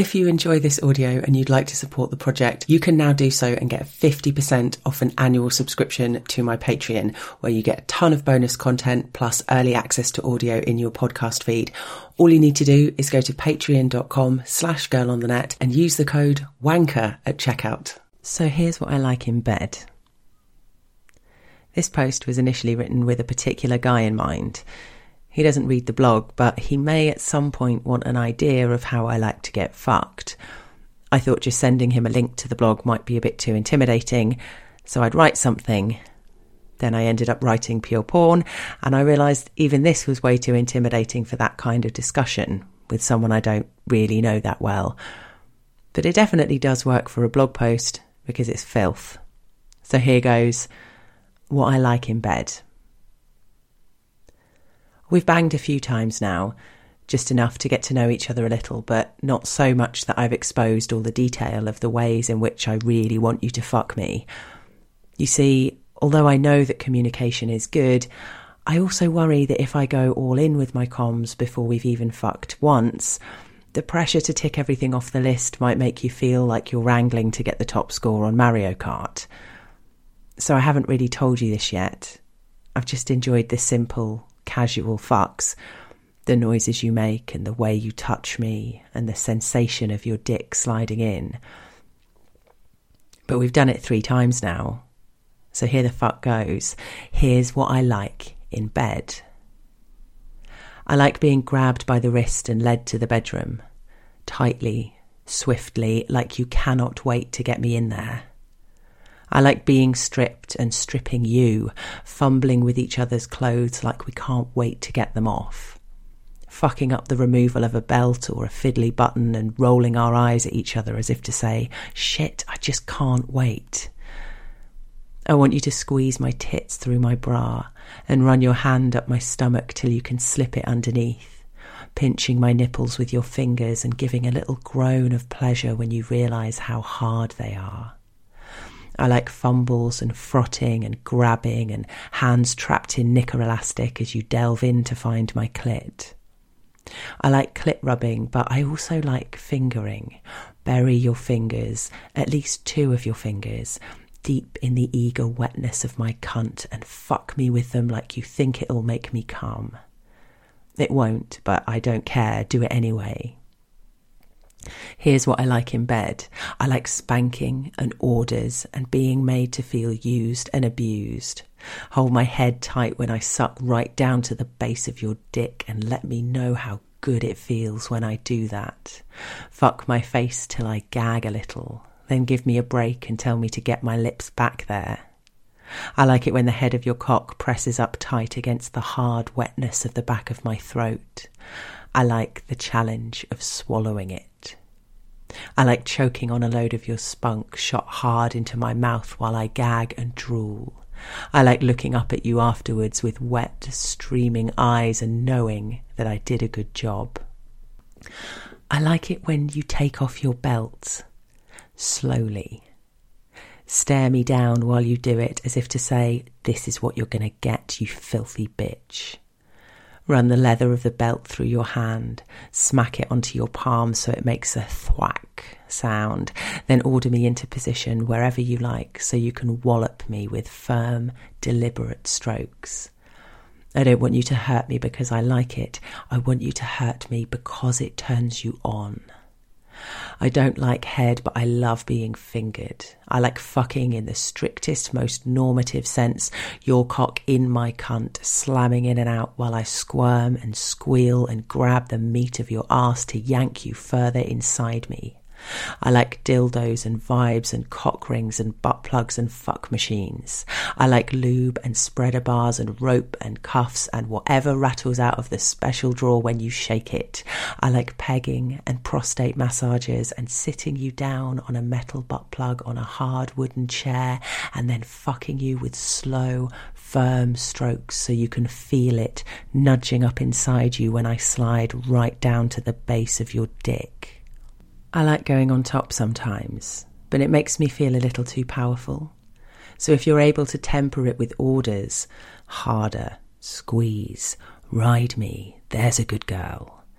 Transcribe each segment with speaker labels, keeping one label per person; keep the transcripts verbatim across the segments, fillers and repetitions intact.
Speaker 1: If you enjoy this audio and you'd like to support the project, you can now do so and get fifty percent off an annual subscription to my Patreon, where you get a ton of bonus content plus early access to audio in your podcast feed. All you need to do is go to patreon.com slash girl on the net and use the code WANKER at checkout. So here's what I like in bed. This post was initially written with a particular guy in mind. He doesn't read the blog, but he may at some point want an idea of how I like to get fucked. I thought just sending him a link to the blog might be a bit too intimidating, so I'd write something. Then I ended up writing pure porn, and I realised even this was way too intimidating for that kind of discussion with someone I don't really know that well. But it definitely does work for a blog post because it's filth. So here goes, what I like in bed. We've banged a few times now, just enough to get to know each other a little, but not so much that I've exposed all the detail of the ways in which I really want you to fuck me. You see, although I know that communication is good, I also worry that if I go all in with my comms before we've even fucked once, the pressure to tick everything off the list might make you feel like you're wrangling to get the top score on Mario Kart. So I haven't really told you this yet. I've just enjoyed the simple, casual fucks, the noises you make and the way you touch me and the sensation of your dick sliding in. But we've done it three times now, so here the fuck goes. Here's what I like in bed. I like being grabbed by the wrist and led to the bedroom, tightly, swiftly, like you cannot wait to get me in there. I like being stripped and stripping you, fumbling with each other's clothes like we can't wait to get them off, fucking up the removal of a belt or a fiddly button and rolling our eyes at each other as if to say, shit, I just can't wait. I want you to squeeze my tits through my bra and run your hand up my stomach till you can slip it underneath, pinching my nipples with your fingers and giving a little groan of pleasure when you realise how hard they are. I like fumbles and frotting and grabbing and hands trapped in knicker elastic as you delve in to find my clit. I like clit rubbing, but I also like fingering. Bury your fingers, at least two of your fingers, deep in the eager wetness of my cunt and fuck me with them like you think it'll make me come. It won't, but I don't care. Do it anyway. Here's what I like in bed. I like spanking and orders and being made to feel used and abused. Hold my head tight when I suck right down to the base of your dick and let me know how good it feels when I do that. Fuck my face till I gag a little, then give me a break and tell me to get my lips back there. I like it when the head of your cock presses up tight against the hard wetness of the back of my throat. I like the challenge of swallowing it. I like choking on a load of your spunk shot hard into my mouth while I gag and drool. I like looking up at you afterwards with wet, streaming eyes and knowing that I did a good job. I like it when you take off your belt, slowly. Stare me down while you do it as if to say, this is what you're going to get, you filthy bitch. Run the leather of the belt through your hand, smack it onto your palm so it makes a thwack sound, then order me into position wherever you like so you can wallop me with firm, deliberate strokes. I don't want you to hurt me because I like it. I want you to hurt me because it turns you on. I don't like head, but I love being fingered. I like fucking in the strictest, most normative sense, your cock in my cunt, slamming in and out while I squirm and squeal and grab the meat of your arse to yank you further inside me. I like dildos and vibes and cock rings and butt plugs and fuck machines. I like lube and spreader bars and rope and cuffs and whatever rattles out of the special drawer when you shake it. I like pegging and prostate massages and sitting you down on a metal butt plug on a hard wooden chair and then fucking you with slow, firm strokes so you can feel it nudging up inside you when I slide right down to the base of your dick. I like going on top sometimes, but it makes me feel a little too powerful. So if you're able to temper it with orders, harder, squeeze, ride me, there's a good girl,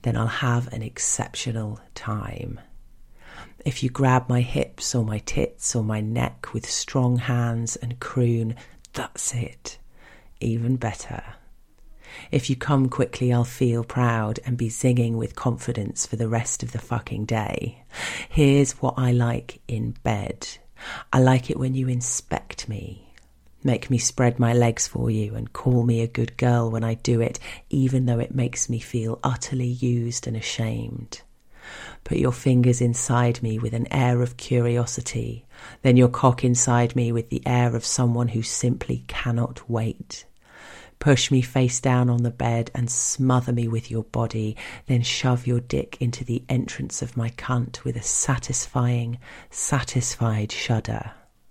Speaker 1: then I'll have an exceptional time. If you grab my hips or my tits or my neck with strong hands and croon, that's it, even better. If you come quickly, I'll feel proud and be zinging with confidence for the rest of the fucking day. Here's what I like in bed. I like it when you inspect me. Make me spread my legs for you and call me a good girl when I do it, even though it makes me feel utterly used and ashamed. Put your fingers inside me with an air of curiosity, then your cock inside me with the air of someone who simply cannot wait. Push me face down on the bed and smother me with your body, then shove your dick into the entrance of my cunt with a satisfying, satisfied shudder.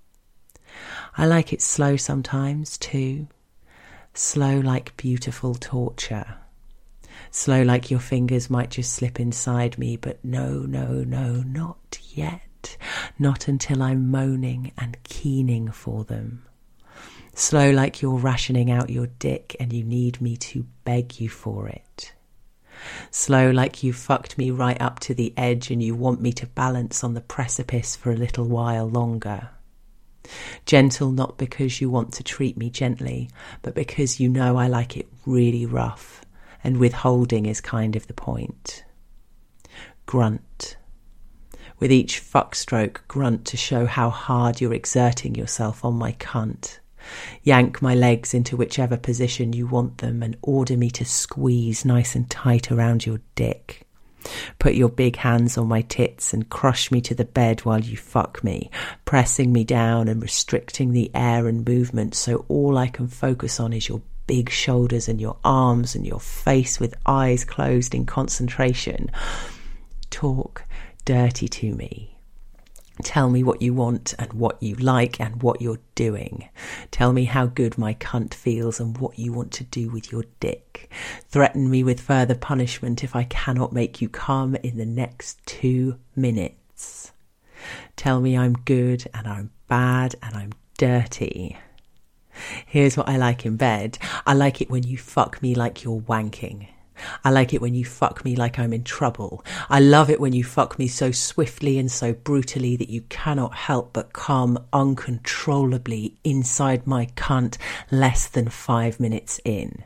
Speaker 1: I like it slow sometimes too. Slow like beautiful torture. Slow like your fingers might just slip inside me, but no, no, no, not yet. Not until I'm moaning and keening for them. Slow like you're rationing out your dick and you need me to beg you for it. Slow like you fucked me right up to the edge and you want me to balance on the precipice for a little while longer. Gentle not because you want to treat me gently, but because you know I like it really rough, and withholding is kind of the point. Grunt. With each fuck stroke, grunt to show how hard you're exerting yourself on my cunt. Yank my legs into whichever position you want them and order me to squeeze nice and tight around your dick. Put your big hands on my tits and crush me to the bed while you fuck me, pressing me down and restricting the air and movement so all I can focus on is your big shoulders and your arms and your face with eyes closed in concentration. Talk dirty to me. Tell me what you want and what you like and what you're doing. Tell me how good my cunt feels and what you want to do with your dick. Threaten me with further punishment if I cannot make you come in the next two minutes. Tell me I'm good and I'm bad and I'm dirty. Here's what I like in bed. I like it when you fuck me like you're wanking. I like it when you fuck me like I'm in trouble. I love it when you fuck me so swiftly and so brutally that you cannot help but come uncontrollably inside my cunt less than five minutes in.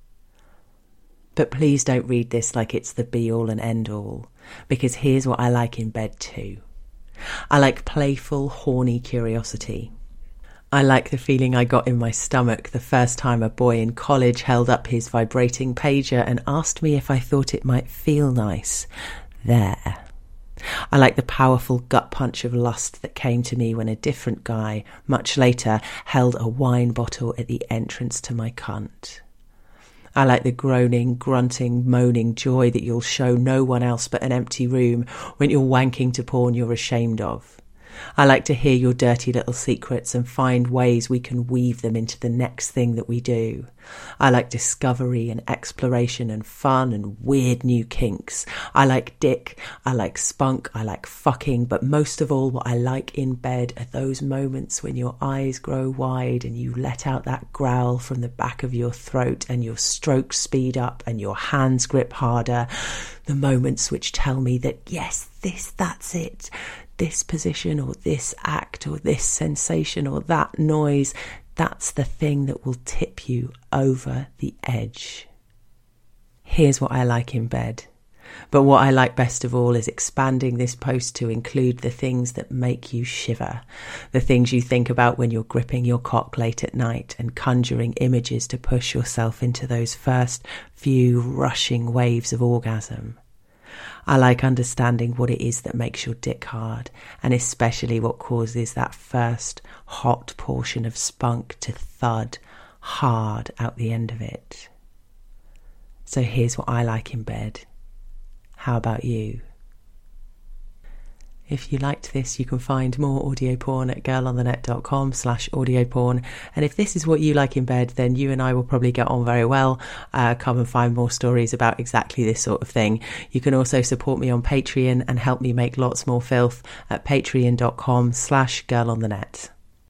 Speaker 1: But please don't read this like it's the be-all and end-all, because here's what I like in bed too. I like playful, horny curiosity. I like the feeling I got in my stomach the first time a boy in college held up his vibrating pager and asked me if I thought it might feel nice there. I like the powerful gut punch of lust that came to me when a different guy, much later, held a wine bottle at the entrance to my cunt. I like the groaning, grunting, moaning joy that you'll show no one else but an empty room when you're wanking to porn you're ashamed of. I like to hear your dirty little secrets and find ways we can weave them into the next thing that we do. I like discovery and exploration and fun and weird new kinks. I like dick, I like spunk, I like fucking, but most of all what I like in bed are those moments when your eyes grow wide and you let out that growl from the back of your throat and your strokes speed up and your hands grip harder. The moments which tell me that yes, this, that's it. This position or this act or this sensation or that noise, that's the thing that will tip you over the edge. Here's what I like in bed. But what I like best of all is expanding this post to include the things that make you shiver, the things you think about when you're gripping your cock late at night and conjuring images to push yourself into those first few rushing waves of orgasm. I like understanding what it is that makes your dick hard, and especially what causes that first hot portion of spunk to thud hard out the end of it. So here's what I like in bed. How about you? If you liked this, you can find more audio porn at girlonthenet.com slash audio porn. And if this is what you like in bed, then you and I will probably get on very well. Uh, come and find more stories about exactly this sort of thing. You can also support me on Patreon and help me make lots more filth at patreon.com slash girlonthenet.